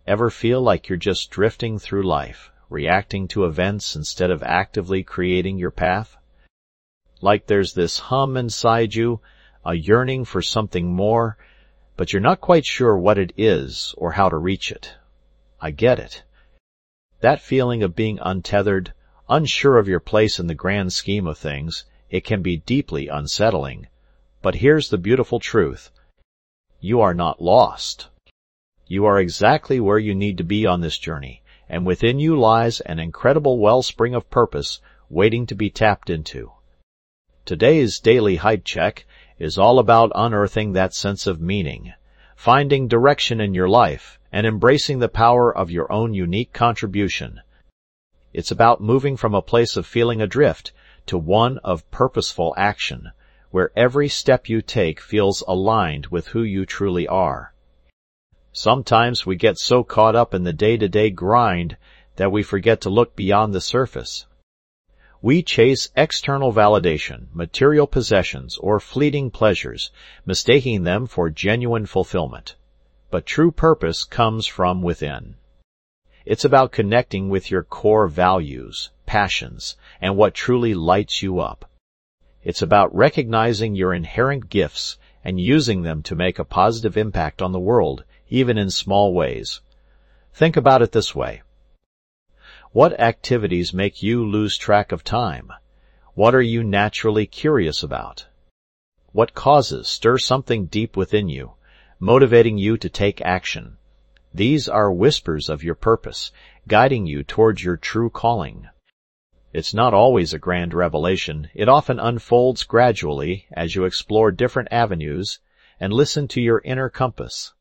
Ever feel like you're just drifting through life, reacting to events instead of actively creating your path? Like there's this hum inside you, a yearning for something more, but you're not quite sure what it is or how to reach it. I get it. That feeling of being untethered, unsure of your place in the grand scheme of things, it can be deeply unsettling. But here's the beautiful truth. You are not lost. You are exactly where you need to be on this journey, and within you lies an incredible wellspring of purpose waiting to be tapped into. Today's Daily Height Check is all about unearthing that sense of meaning, finding direction in your life, and embracing the power of your own unique contribution. It's about moving from a place of feeling adrift to one of purposeful action, where every step you take feels aligned with who you truly are. Sometimes we get so caught up in the day-to-day grind that we forget to look beyond the surface. We chase external validation, material possessions, or fleeting pleasures, mistaking them for genuine fulfillment. But true purpose comes from within. It's about connecting with your core values, passions, and what truly lights you up. It's about recognizing your inherent gifts and using them to make a positive impact on the world, even in small ways. Think about it this way. What activities make you lose track of time? What are you naturally curious about? What causes stir something deep within you, motivating you to take action? These are whispers of your purpose, guiding you towards your true calling. It's not always a grand revelation. It often unfolds gradually as you explore different avenues and listen to your inner compass.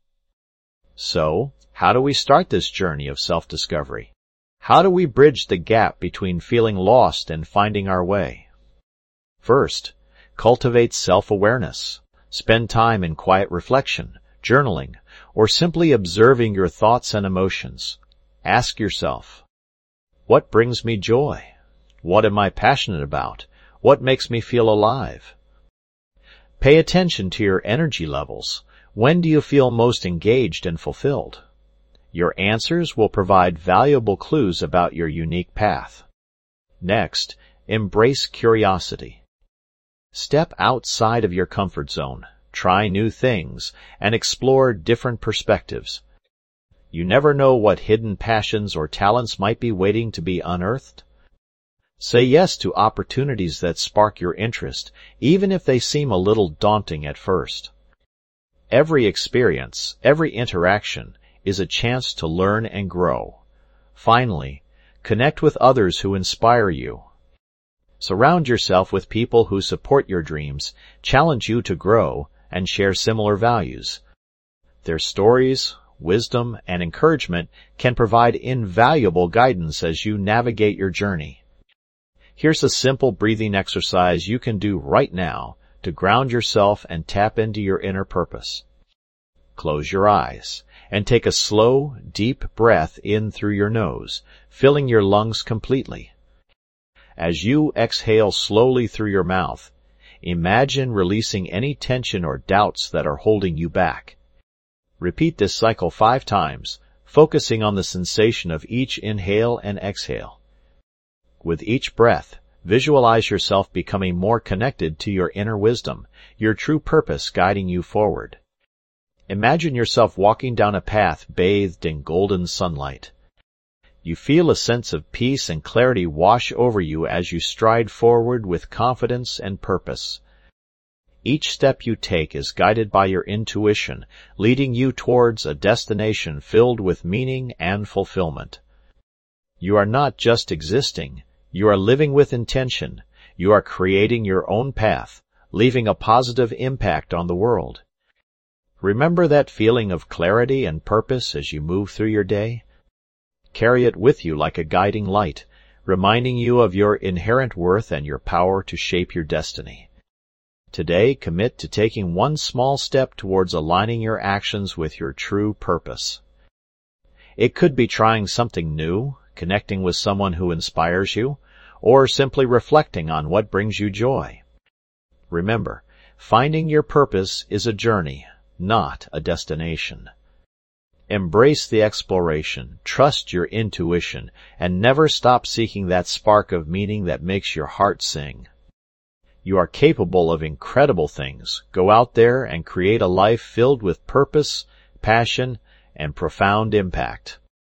So, how do we start this journey of self-discovery? How do we bridge the gap between feeling lost and finding our way? First, cultivate self-awareness. Spend time in quiet reflection, journaling, or simply observing your thoughts and emotions. Ask yourself, what brings me joy? What am I passionate about? What makes me feel alive? Pay attention to your energy levels. When do you feel most engaged and fulfilled? Your answers will provide valuable clues about your unique path. Next, embrace curiosity. Step outside of your comfort zone, try new things, and explore different perspectives. You never know what hidden passions or talents might be waiting to be unearthed. Say yes to opportunities that spark your interest, even if they seem a little daunting at first. Every experience, every interaction, is a chance to learn and grow. Finally, connect with others who inspire you. Surround yourself with people who support your dreams, challenge you to grow, and share similar values. Their stories, wisdom, and encouragement can provide invaluable guidance as you navigate your journey. Here's a simple breathing exercise you can do right now to ground yourself and tap into your inner purpose. Close your eyes and take a slow, deep breath in through your nose, filling your lungs completely. As you exhale slowly through your mouth, imagine releasing any tension or doubts that are holding you back. Repeat this cycle 5 times, focusing on the sensation of each inhale and exhale. With each breath, visualize yourself becoming more connected to your inner wisdom, your true purpose guiding you forward. Imagine yourself walking down a path bathed in golden sunlight. You feel a sense of peace and clarity wash over you as you stride forward with confidence and purpose. Each step you take is guided by your intuition, leading you towards a destination filled with meaning and fulfillment. You are not just existing. You are living with intention. You are creating your own path, leaving a positive impact on the world. Remember that feeling of clarity and purpose as you move through your day? Carry it with you like a guiding light, reminding you of your inherent worth and your power to shape your destiny. Today, commit to taking one small step towards aligning your actions with your true purpose. It could be trying something new, connecting with someone who inspires you, or simply reflecting on what brings you joy. Remember, finding your purpose is a journey, not a destination. Embrace the exploration, trust your intuition, and never stop seeking that spark of meaning that makes your heart sing. You are capable of incredible things. Go out there and create a life filled with purpose, passion, and profound impact.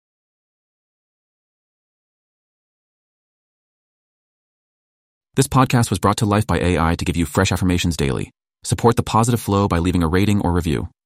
This podcast was brought to life by AI to give you fresh affirmations daily. Support the positive flow by leaving a rating or review.